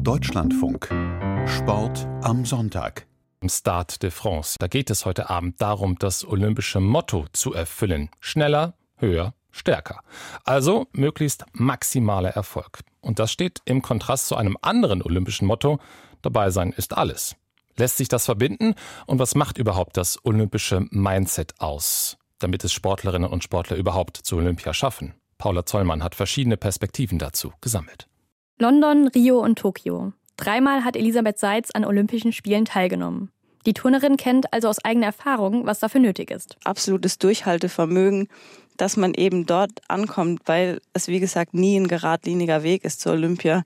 Deutschlandfunk. Sport am Sonntag. Im Stade de France. Da geht es heute Abend darum, das olympische Motto zu erfüllen. Schneller, höher, stärker. Also möglichst maximaler Erfolg. Und das steht im Kontrast zu einem anderen olympischen Motto: Dabei sein ist alles. Lässt sich das verbinden? Und was macht überhaupt das olympische Mindset aus, damit es Sportlerinnen und Sportler überhaupt zu Olympia schaffen? Paula Zollmann hat verschiedene Perspektiven dazu gesammelt. London, Rio und Tokio. 3-mal hat Elisabeth Seitz an Olympischen Spielen teilgenommen. Die Turnerin kennt also aus eigener Erfahrung, was dafür nötig ist. Absolutes Durchhaltevermögen, dass man eben dort ankommt, weil es, wie gesagt, nie ein geradliniger Weg ist zur Olympia.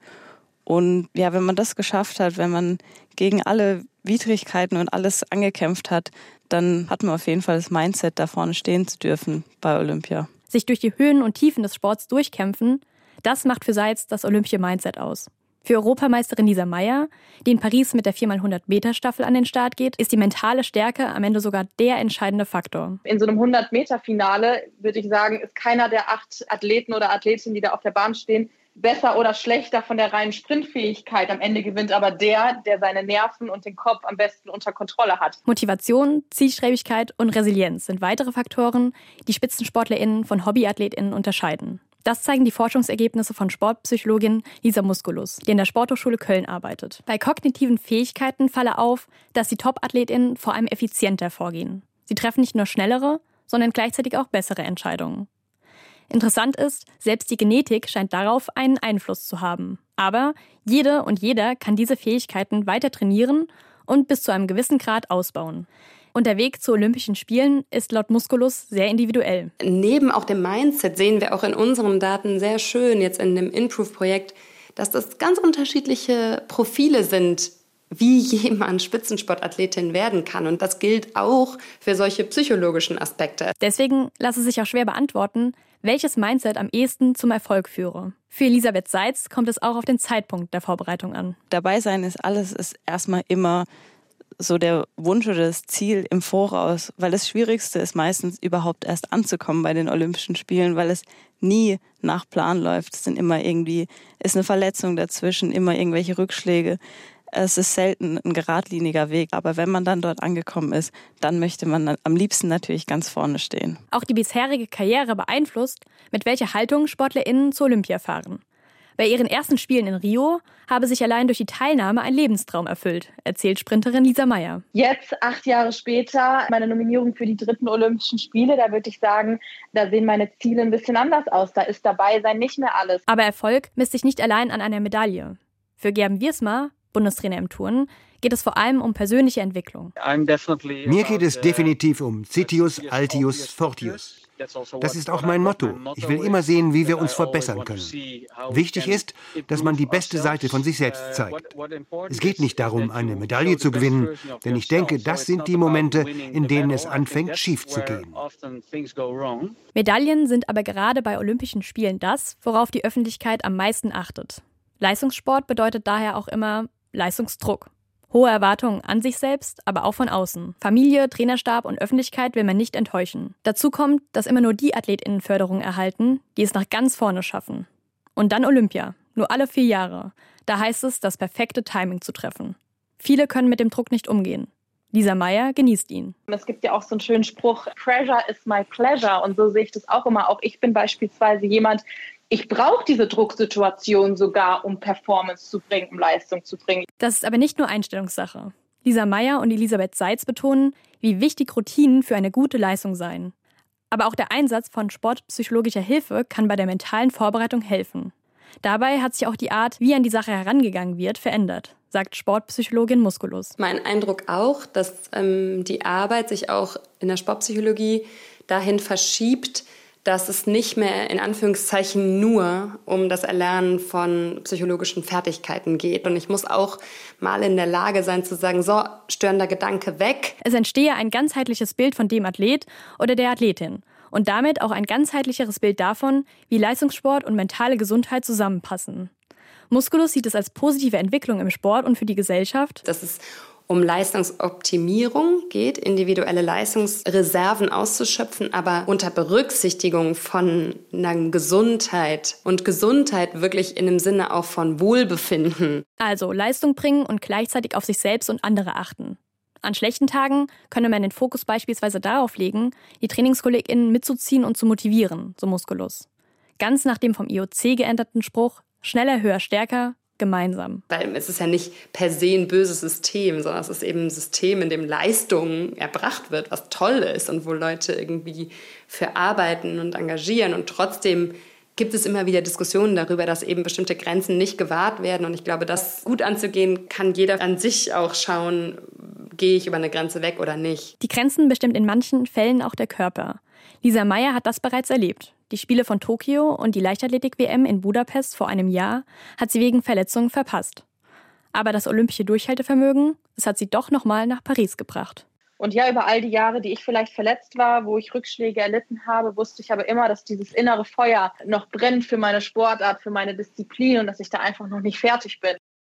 Und ja, wenn man das geschafft hat, wenn man gegen alle Widrigkeiten und alles angekämpft hat, dann hat man auf jeden Fall das Mindset, da vorne stehen zu dürfen bei Olympia. Sich durch die Höhen und Tiefen des Sports durchkämpfen, das macht für Seitz das olympische Mindset aus. Für Europameisterin Lisa Meyer, die in Paris mit der 4x100-Meter-Staffel an den Start geht, ist die mentale Stärke am Ende sogar der entscheidende Faktor. In so einem 100-Meter-Finale, würde ich sagen, ist keiner der 8 Athleten oder Athletinnen, die da auf der Bahn stehen, besser oder schlechter von der reinen Sprintfähigkeit. Am Ende gewinnt aber der seine Nerven und den Kopf am besten unter Kontrolle hat. Motivation, Zielstrebigkeit und Resilienz sind weitere Faktoren, die SpitzensportlerInnen von HobbyathletInnen unterscheiden. Das zeigen die Forschungsergebnisse von Sportpsychologin Lisa Musculus, die in der Sporthochschule Köln arbeitet. Bei kognitiven Fähigkeiten falle auf, dass die Top-AthletInnen vor allem effizienter vorgehen. Sie treffen nicht nur schnellere, sondern gleichzeitig auch bessere Entscheidungen. Interessant ist, selbst die Genetik scheint darauf einen Einfluss zu haben. Aber jede und jeder kann diese Fähigkeiten weiter trainieren und bis zu einem gewissen Grad ausbauen. Und der Weg zu Olympischen Spielen ist laut Musculus sehr individuell. Neben auch dem Mindset sehen wir auch in unseren Daten sehr schön, jetzt in dem Improve-Projekt, dass das ganz unterschiedliche Profile sind, wie jemand Spitzensportathletin werden kann. Und das gilt auch für solche psychologischen Aspekte. Deswegen lasse sich auch schwer beantworten, welches Mindset am ehesten zum Erfolg führe. Für Elisabeth Seitz kommt es auch auf den Zeitpunkt der Vorbereitung an. Dabei sein ist alles, ist erstmal immer so der Wunsch oder das Ziel im Voraus, weil das Schwierigste ist meistens überhaupt erst anzukommen bei den Olympischen Spielen, weil es nie nach Plan läuft. Es sind immer irgendwie, ist eine Verletzung dazwischen, immer irgendwelche Rückschläge. Es ist selten ein geradliniger Weg, aber wenn man dann dort angekommen ist, dann möchte man am liebsten natürlich ganz vorne stehen. Auch die bisherige Karriere beeinflusst, mit welcher Haltung SportlerInnen zur Olympia fahren. Bei ihren ersten Spielen in Rio habe sich allein durch die Teilnahme ein Lebenstraum erfüllt, erzählt Sprinterin Lisa Meyer. Jetzt, 8 Jahre später, meine Nominierung für die 3. Olympischen Spiele, da würde ich sagen, da sehen meine Ziele ein bisschen anders aus. Da ist dabei sein nicht mehr alles. Aber Erfolg misst sich nicht allein an einer Medaille. Für Gerben Wiersma, Bundestrainer im Turnen, geht es vor allem um persönliche Entwicklung. Mir geht es definitiv um Citius, Altius, Fortius. Das ist auch mein Motto. Ich will immer sehen, wie wir uns verbessern können. Wichtig ist, dass man die beste Seite von sich selbst zeigt. Es geht nicht darum, eine Medaille zu gewinnen, denn ich denke, das sind die Momente, in denen es anfängt, schief zu gehen. Medaillen sind aber gerade bei Olympischen Spielen das, worauf die Öffentlichkeit am meisten achtet. Leistungssport bedeutet daher auch immer Leistungsdruck. Hohe Erwartungen an sich selbst, aber auch von außen. Familie, Trainerstab und Öffentlichkeit will man nicht enttäuschen. Dazu kommt, dass immer nur die AthletInnenförderung erhalten, die es nach ganz vorne schaffen. Und dann Olympia, nur alle 4 Jahre. Da heißt es, das perfekte Timing zu treffen. Viele können mit dem Druck nicht umgehen. Lisa Meyer genießt ihn. Es gibt ja auch so einen schönen Spruch, Pressure is my pleasure. Und so sehe ich das auch immer. Auch ich bin beispielsweise jemand, ich brauche diese Drucksituation sogar, um Performance zu bringen, um Leistung zu bringen. Das ist aber nicht nur Einstellungssache. Lisa Meyer und Elisabeth Seitz betonen, wie wichtig Routinen für eine gute Leistung seien. Aber auch der Einsatz von sportpsychologischer Hilfe kann bei der mentalen Vorbereitung helfen. Dabei hat sich auch die Art, wie an die Sache herangegangen wird, verändert, sagt Sportpsychologin Musculus. Mein Eindruck auch, dass die Arbeit sich auch in der Sportpsychologie dahin verschiebt, dass es nicht mehr in Anführungszeichen nur um das Erlernen von psychologischen Fertigkeiten geht. Und ich muss auch mal in der Lage sein zu sagen, so, störender Gedanke weg. Es entstehe ein ganzheitliches Bild von dem Athlet oder der Athletin und damit auch ein ganzheitlicheres Bild davon, wie Leistungssport und mentale Gesundheit zusammenpassen. Musculus sieht es als positive Entwicklung im Sport und für die Gesellschaft, dass es um Leistungsoptimierung geht, individuelle Leistungsreserven auszuschöpfen, aber unter Berücksichtigung von einer Gesundheit und Gesundheit wirklich in dem Sinne auch von Wohlbefinden. Also Leistung bringen und gleichzeitig auf sich selbst und andere achten. An schlechten Tagen könne man den Fokus beispielsweise darauf legen, die TrainingskollegInnen mitzuziehen und zu motivieren, so Musculus. Ganz nach dem vom IOC geänderten Spruch, schneller, höher, stärker, gemeinsam. Weil es ist ja nicht per se ein böses System, sondern es ist eben ein System, in dem Leistung erbracht wird, was toll ist und wo Leute irgendwie für arbeiten und engagieren. Und trotzdem gibt es immer wieder Diskussionen darüber, dass eben bestimmte Grenzen nicht gewahrt werden. Und ich glaube, das gut anzugehen, kann jeder an sich auch schauen, gehe ich über eine Grenze weg oder nicht. Die Grenzen bestimmt in manchen Fällen auch der Körper. Lisa Meyer hat das bereits erlebt. Die Spiele von Tokio und die Leichtathletik-WM in Budapest vor einem Jahr hat sie wegen Verletzungen verpasst. Aber das olympische Durchhaltevermögen, das hat sie doch nochmal nach Paris gebracht. Und ja, über all die Jahre, die ich vielleicht verletzt war, wo ich Rückschläge erlitten habe, wusste ich aber immer, dass dieses innere Feuer noch brennt für meine Sportart, für meine Disziplin und dass ich da einfach noch nicht fertig bin.